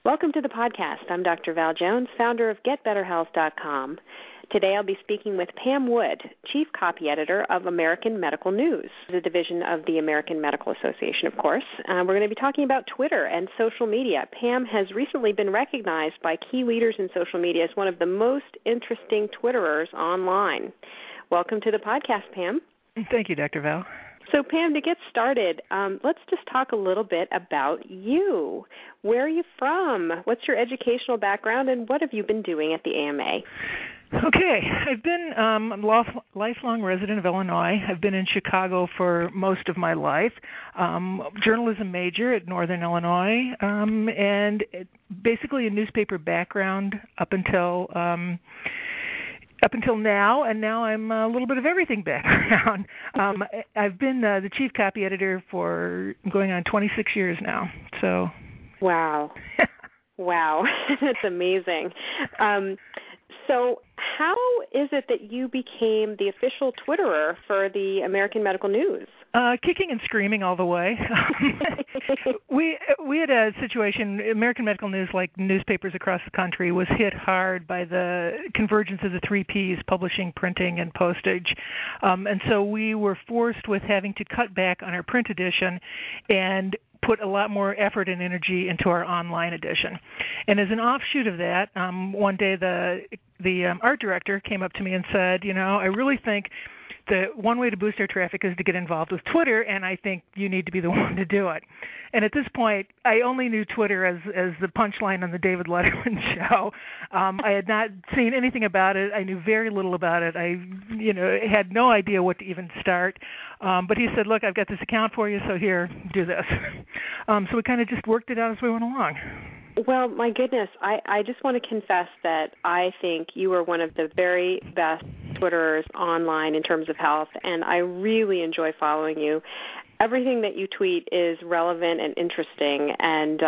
Welcome to the podcast. I'm Dr. Val Jones, founder of GetBetterHealth.com. Today I'll be speaking with Pam Wood, Chief Copy Editor of American Medical News, a division of the American Medical Association, of course. We're going to be talking about Twitter and social media. Pam has recently been recognized by key leaders in social media as one of the most interesting Twitterers online. Welcome to the podcast, Pam. Thank you, Dr. Val. So, Pam, to get started, let's just talk a little bit about you. Where are you from? What's your educational background, and what have you been doing at the AMA? Okay. I've been a lifelong resident of Illinois. I've been in Chicago for most of my life. Journalism major at Northern Illinois, and basically a newspaper background up until now, and now I'm a little bit of everything background. I've been the chief copy editor for going on 26 years now. So, wow, wow, that's amazing. So, how is it that you became the official Twitterer for the American Medical News? Kicking and screaming all the way. We had a situation, American Medical News, like newspapers across the country, was hit hard by the convergence of the three Ps, publishing, printing, and postage. And so we were forced with having to cut back on our print edition and put a lot more effort and energy into our online edition. And as an offshoot of that, one day the art director came up to me and said, I really think the one way to boost our traffic is to get involved with Twitter, and I think you need to be the one to do it. And at this point, I only knew Twitter as the punchline on the David Letterman show. I had not seen anything about it. I knew very little about it. I, had no idea what to even start. But he said, look, I've got this account for you, so here, do this. So we kind of just worked it out as we went along. Well, my goodness, I just want to confess that I think you are one of the very best Twitterers online in terms of health, and I really enjoy following you. Everything that you tweet is relevant and interesting, and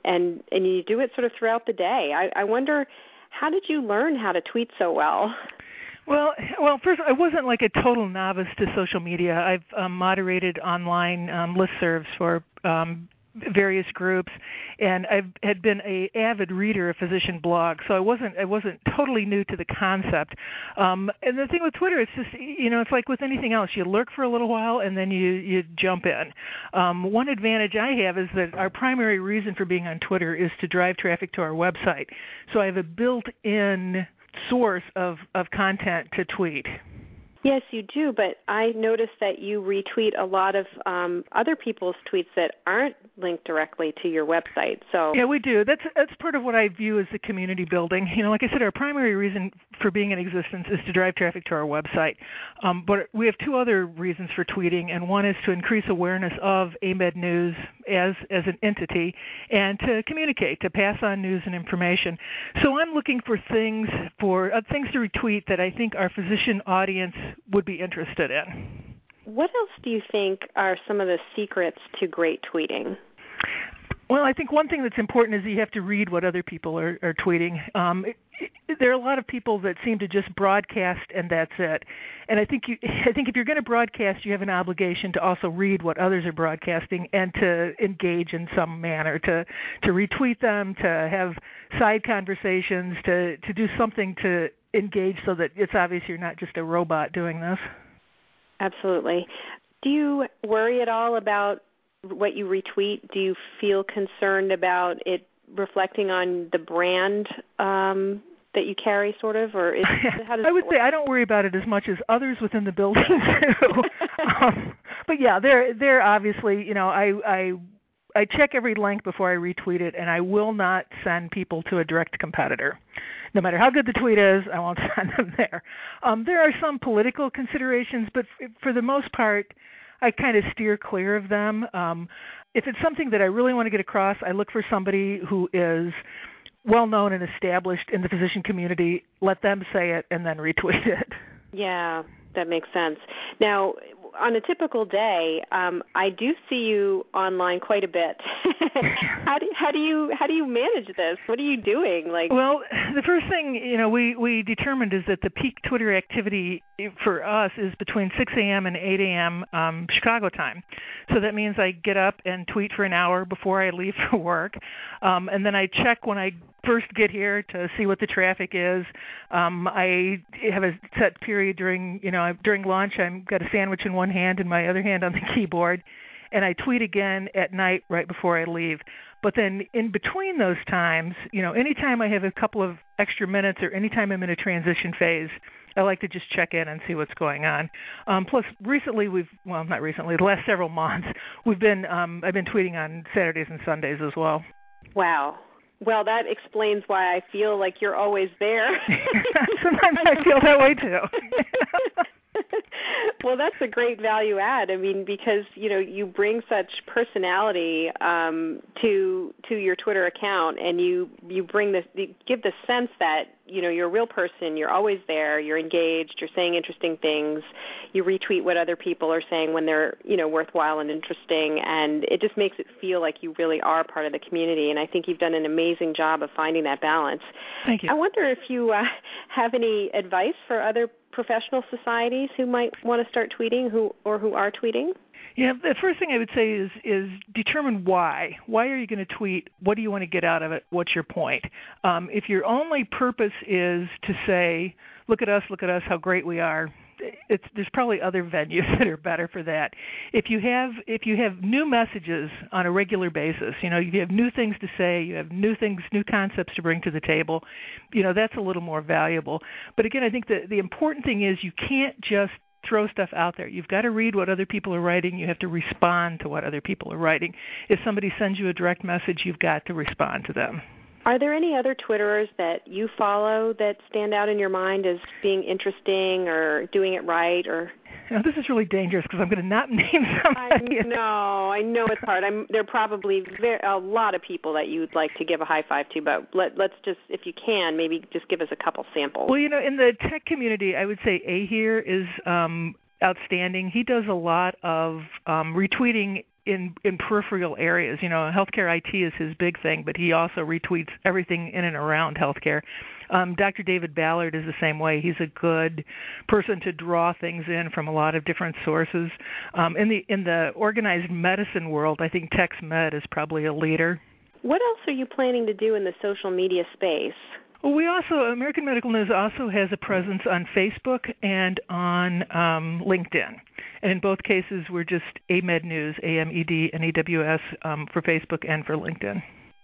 you do it sort of throughout the day. I wonder, how did you learn how to tweet so well? Well, first, I wasn't like a total novice to social media. I've moderated online listservs for various groups, and I had been an avid reader of physician blogs, so I wasn't totally new to the concept. And the thing with Twitter, it's just, it's like with anything else. You lurk for a little while, and then you jump in. One advantage I have is that our primary reason for being on Twitter is to drive traffic to our website. So I have a built-in source of content to tweet. Yes, you do, but I noticed that you retweet a lot of other people's tweets that aren't linked directly to your website. So yeah, we do. That's part of what I view as the community building. Like I said, our primary reason for being in existence is to drive traffic to our website. But we have two other reasons for tweeting, and one is to increase awareness of AMED News as an entity, and to communicate, to pass on news and information. So I'm looking for things to retweet that I think our physician audience would be interested in. What else do you think are some of the secrets to great tweeting? Well, I think one thing that's important is you have to read what other people are tweeting. There are a lot of people that seem to just broadcast and that's it. And I think if you're going to broadcast, you have an obligation to also read what others are broadcasting and to engage in some manner, to retweet them, to have side conversations, to do something to engage so that it's obvious you're not just a robot doing this. Absolutely. Do you worry at all about what you retweet? Do you feel concerned about it reflecting on the brand that you carry, sort of, or how does I would say I don't worry about it as much as others within the building do. But yeah, they're obviously, I check every link before I retweet it, and I will not send people to a direct competitor. No matter how good the tweet is, I won't send them there. There are some political considerations, but for the most part, I kind of steer clear of them. If it's something that I really want to get across, I look for somebody who is well-known and established in the physician community, let them say it, and then retweet it. Yeah, that makes sense. Now, on a typical day, I do see you online quite a bit. How do you manage this? What are you doing? Well, the first thing we determined is that the peak Twitter activity for us is between 6 a.m. and 8 a.m. Chicago time. So that means I get up and tweet for an hour before I leave for work, and then I check when I first get here to see what the traffic is. I have a set period during lunch. I've got a sandwich in one hand and my other hand on the keyboard, and I tweet again at night right before I leave. But then in between those times, anytime I have a couple of extra minutes or anytime I'm in a transition phase, I like to just check in and see what's going on. Plus, recently not recently, the last several months, I've been tweeting on Saturdays and Sundays as well. Wow. Well, that explains why I feel like you're always there. Sometimes I feel that way too. Well, that's a great value add. I mean, because you bring such personality to your Twitter account, and you give the sense that you're a real person. You're always there. You're engaged. You're saying interesting things. You retweet what other people are saying when they're worthwhile and interesting, and it just makes it feel like you really are part of the community. And I think you've done an amazing job of finding that balance. Thank you. I wonder if you have any advice for other professional societies who might want to start tweeting who are tweeting? Yeah, the first thing I would say is determine why. Why are you going to tweet? What do you want to get out of it? What's your point? If your only purpose is to say, look at us, how great we are, there's probably other venues that are better for that. If you have new messages on a regular basis, you have new things to say, you have new concepts to bring to the table, that's a little more valuable. But again, I think the important thing is you can't just throw stuff out there. You've got to read what other people are writing. You have to respond to what other people are writing. If somebody sends you a direct message, you've got to respond to them. Are there any other Twitterers that you follow that stand out in your mind as being interesting or doing it right? Or this is really dangerous because I'm going to not name somebody. I know it's hard. There are probably a lot of people that you'd like to give a high five to, but let's just, if you can, maybe just give us a couple samples. Well, in the tech community, I would say Ahir is outstanding. He does a lot of retweeting in peripheral areas. Healthcare IT is his big thing, but he also retweets everything in and around healthcare. Dr. David Ballard is the same way. He's a good person to draw things in from a lot of different sources. In the organized medicine world, I think TexMed is probably a leader. What else are you planning to do in the social media space? Well, American Medical News also has a presence on Facebook and on LinkedIn. And in both cases, we're just AMED News, AMED and EWS for Facebook and for LinkedIn.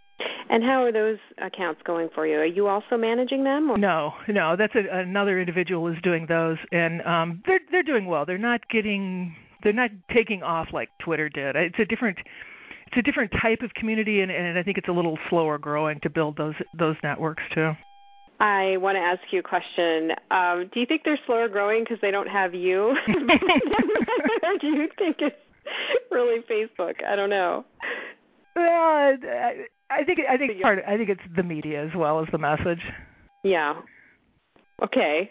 And how are those accounts going for you? Are you also managing them? Or? No, that's another individual is doing those, and they're doing well. They're not taking off like Twitter did. It's a different type of community, and I think it's a little slower growing to build those networks too. I want to ask you a question. Do you think they're slower growing because they don't have you? Or do you think it's really Facebook? I don't know. I think it's the media as well as the message. Yeah. Okay.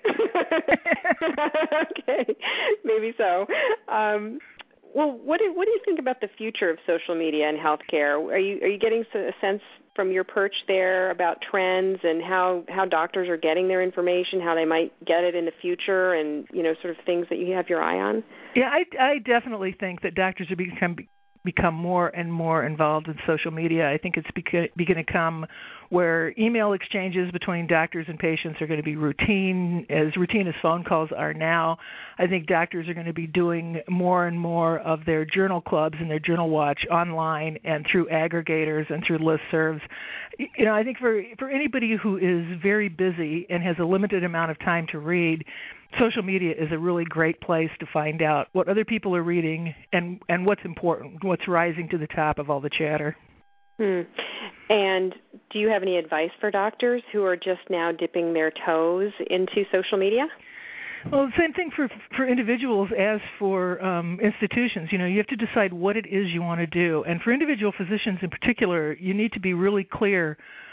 Okay. Maybe so. Well, what do you think about the future of social media and healthcare? Are you getting a sense from your perch there about trends and how doctors are getting their information, how they might get it in the future, and sort of things that you have your eye on? Yeah, I definitely think that doctors are become more and more involved in social media. I think it's going to come where email exchanges between doctors and patients are going to be routine as phone calls are now. I think doctors are going to be doing more and more of their journal clubs and their journal watch online and through aggregators and through listservs. I think for anybody who is very busy and has a limited amount of time to read, social media is a really great place to find out what other people are reading and what's important, what's rising to the top of all the chatter. And do you have any advice for doctors who are just now dipping their toes into social media? Well, the same thing for individuals as for institutions. You have to decide what it is you want to do. And for individual physicians in particular, you need to be really clear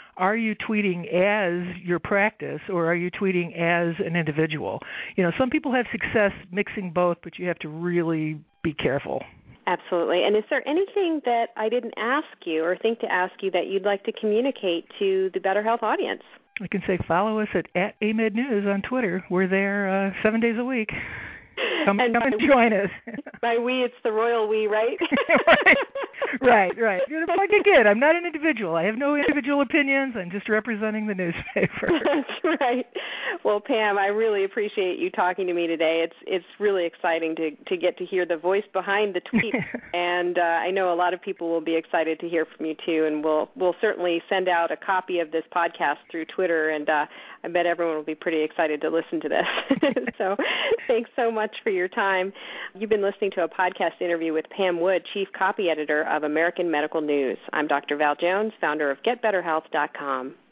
are you tweeting as your practice or are you tweeting as an individual? Some people have success mixing both, but you have to really be careful. Absolutely. And is there anything that I didn't ask you or think to ask you that you'd like to communicate to the Better Health audience? I can say follow us at AMedNews on Twitter. We're there 7 days a week. Come and join us. By we, it's the royal we, right? Right. Like again, I'm not an individual. I have no individual opinions. I'm just representing the newspaper. That's right. Well, Pam, I really appreciate you talking to me today. It's really exciting to get to hear the voice behind the tweet, and I know a lot of people will be excited to hear from you too. And we'll certainly send out a copy of this podcast through Twitter, and I bet everyone will be pretty excited to listen to this. So, thanks so much for your time. You've been listening to a podcast interview with Pam Wood, Chief Copy Editor of American Medical News. I'm Dr. Val Jones, founder of GetBetterHealth.com.